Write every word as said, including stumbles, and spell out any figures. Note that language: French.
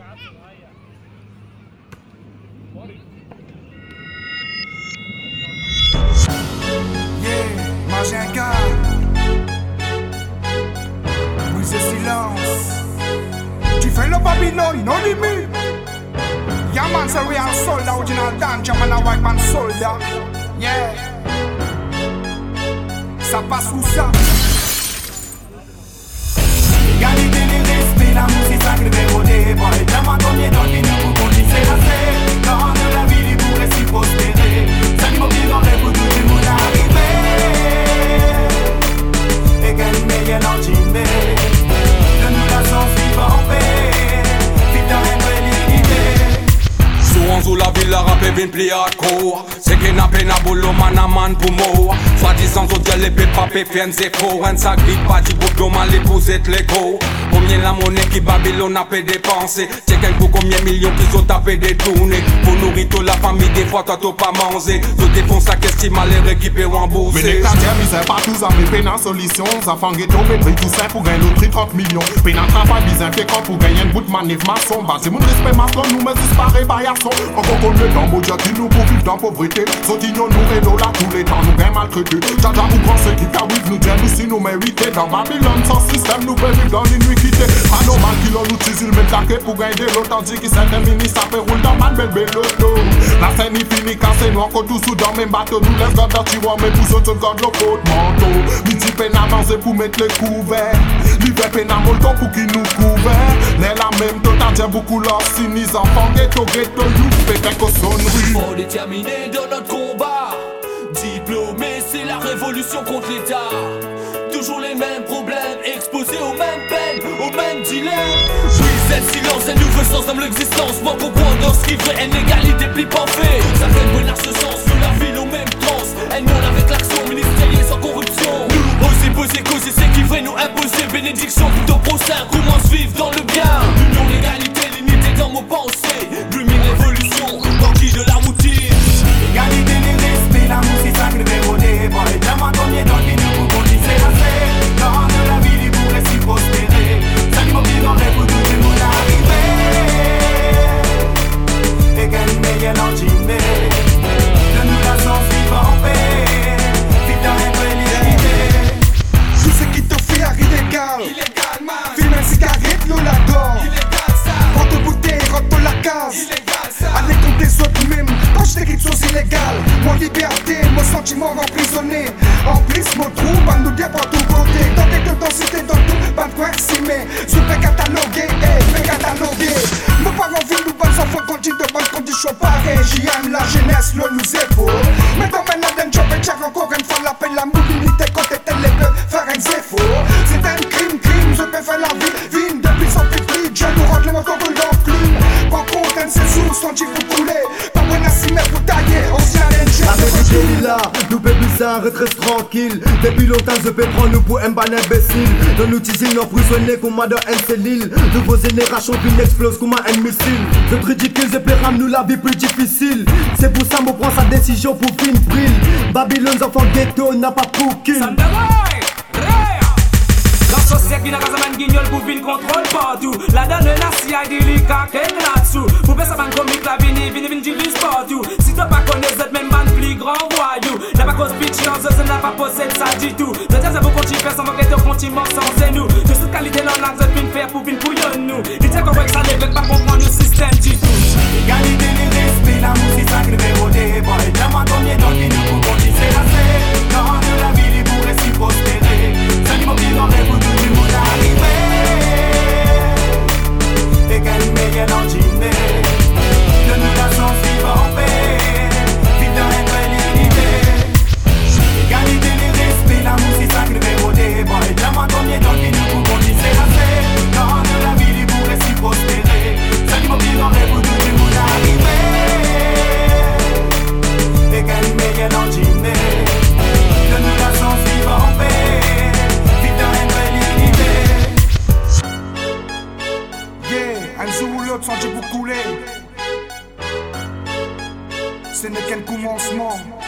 Majenka, brise le silence. Tu fais le Babylone, non limite. Yeah man, c'est real soldier, original danger, man a white man soldier. Yeah, ça passe où ça? L'égalité, les respects, l'amour, c'est sacré, dérodé. Bon, les diamants, on y est dans le milieu pour qu'on dise la paix. Dans de la vie, pour réussir, prospérer. Ça nous oblige en rêve pour tout le monde arriver. Et qu'elle m'ait l'entimé. De nous la sens vivre en paix. Vite dans l'infélité. Souvent sous la ville, la rap est bien plus hardcore. C'est qu'il n'a pas de boulot, man a man pour moi. Soit disant aux dieux, les pépapés, fiens et faux. Un sac vite, pas du bout de mal, les poussettes, les go. Combien la monnaie qui Babylone a fait dépenser. C'est qu'un coup combien millions qui sont tapés détournés. Pour nourrir toute la famille, des fois toi t'as pas mangé. Tout défonce sa question, mal les rééquipés ou emboursés. Bénéctaire, misère partout, ça me peine en solution. Ça fait un ghetto, mais prix tout ça pour gagner le prix trente millions. Peine en travail, bizarre, fait quand pour gagner un bout de manif maçon. Basé mon respect maçon, nous me disparaît par garçon. Encore qu'on est dans mon Dieu qui nous pour vivre dans pauvreté. Sautignon nous et là tous les temps, nous gagnons maltraités. Jaja ou pensez qui t'arrive, nous disons nous si nous méritons. Dans Babylone sans système, nous pouvons vivre dans l'iniquité. Pas normal qu'il en utilise le même taquet pour gagner de l'autre. Tandis que certains ministres ça fait rouler dans ma belle belle l'auto. La scène est finie, cassé nous encore tous sous dans même bateau. Nous laisse garder tu vois, mais pour sauter le garde le côte manteau. Midi peine avancé pour mettre les couverts. L'hiver peine à molton pour qu'il nous couvert. Les la même temps, t'as déjà beaucoup leur sinis. Enfants ghetto, ghetto, you fait quelque sonnerie. Faut déterminer dans notre combat. Diplômé, c'est la révolution contre l'État. Toujours les mêmes problèmes, exposés aux mêmes peines, aux mêmes dilemmes. Brise le silence, un nouveau sens dans l'existence. Moi comprendre dans ce qui fait une égalité plus parfaite. Ça fait une bonne ce sens, sous la ville aux mêmes trans. Un monde avec l'action ministérielle sans corruption. Nous, oser poser cause, c'est ce qui ferait nous imposer. Bénédiction plutôt prochain, comment se vivre dans le bien. L'union, l'égalité, l'unité dans nos pensées. Lumine l'évolution, conquis de la routine. L'égalité, les respects, l'amour, c'est sacré, dérodé. Bon, les diamants, on y est dans le milieu pour qu'on dise la paix. Dans de la vie, pour réussir, prospérer. Ça nous oblige en rêve pour tout le monde arriver. Et qu'elle m'ait l'entimé. De nous la sens vivre en paix. Vite dans l'infélité. Tout ce qui te fait à illégal. Illégal, man. Fume une cigarette, l'eau là-dedans. Illégal, ça. Rentre bouteille, rentre la case. Illégal, ça. Allez contre les autres même, quand je t'écris de choses illégales. Mon liberté, mon sentiment emprisonné. En plus, mon trou, ban nous dire pour tout côté. Dans tes deux densités, dans tout, ban quoi mais super catalogué, eh, fait catalogué. Nos parents vivent, nous bonnes enfants, continuent de bonnes conditions pareilles. J'aime la jeunesse, l'eau nous épaule. Mais dans maintenant, d'un job, et check encore une fois l'appel, la mobilité, quand t'étais les bleus, faire un zéfo. C'est un crime, crime, je peux faire la vie, vie, depuis sans petit, Dieu nous rentre les motos de l'enclume. Par contre, un séjour, son type pour couler. Pas bon à s'y mettre pour tailler, on s'y allait. La vérité est là, nous bébés ça retraite tranquille. Depuis longtemps je peux prendre nous pour un ban imbécile. De nous utiliser nos prisonniers comme dans un cellule. Nouveau génération qui explose comme un missile. C'est ridicule, je peux ramener nous la vie plus difficile. C'est pour ça qu'on prend sa décision pour fin brille. Babylone enfants ghetto n'a pas pour kill. La société qui n'a pas de guignol pour venir contrôle partout. La donne la C I D, les caquets là-dessous. Pour faire ça, ban comique, la vini, vini, vini, divise partout. Si t'as pas connaître cette même bande plus grand voyou. N'a pas cause pitch, ça n'a pas possède ça du tout. Je tiens à vous continuer faire sans manquer de continent sans c'est nous. De cette qualité là, on a besoin de faire pour venir pour nous. Il tient qu'on voit que ça ne veut pas comprendre le système du tout. L'égalité, les respects, l'amour, c'est sacré, dérodé. Bon, les diamants, on y est dans le milieu pour qu'on dise la paix. Dans de la vie, pour réussir, prospérer. Ça nous oblige en rêve pour tout le monde arriver. Et qu'elle m'ait l'entimé. De nous la sens vivre en paix. Vite dans l'infélité. L'égalité, les respects, l'amour, c'est sacré, dérodé. Bon, les diamants, on y est dans le milieu pour qu'on dise la paix. Dans de la vie, pour réussir, prospérer. Ça nous oblige en rêve pour tout le monde arriver. Et qu'elle m'ait l'entimé. De nous la sens vivre en paix. Yeah, un jour ou l'autre, sans Dieu pour couler. Ce n'est qu'un commencement.